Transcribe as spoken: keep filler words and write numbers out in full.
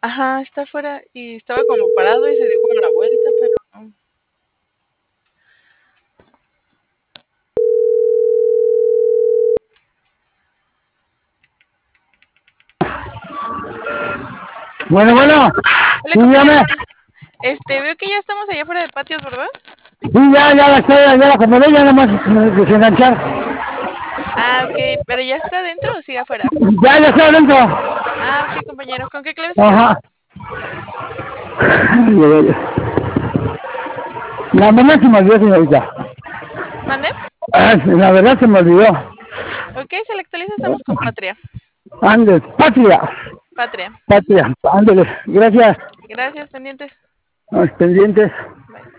Ajá, está afuera y estaba como parado y se dio como la vuelta, pero no. Bueno, bueno, Hola, sí, compañero. llame. Este, veo que ya estamos allá afuera de patios, ¿verdad? Sí, ya, ya la estoy, ya la acomodé, ya nada más eh, desenganchar. Ah, ok, pero ya está adentro o sigue afuera. Ya, ya estoy adentro. Ah, ok, compañero. ¿Con qué clave se quedó? Ajá. La verdad se me olvidó, señorita. ¿Mande? Ah, La verdad se me olvidó. Ok, se le actualiza, estamos con Patria. Andes, patria, Patria. Ujú. patria, ándele. Gracias. Gracias, pendientes. Los pendientes. Bye.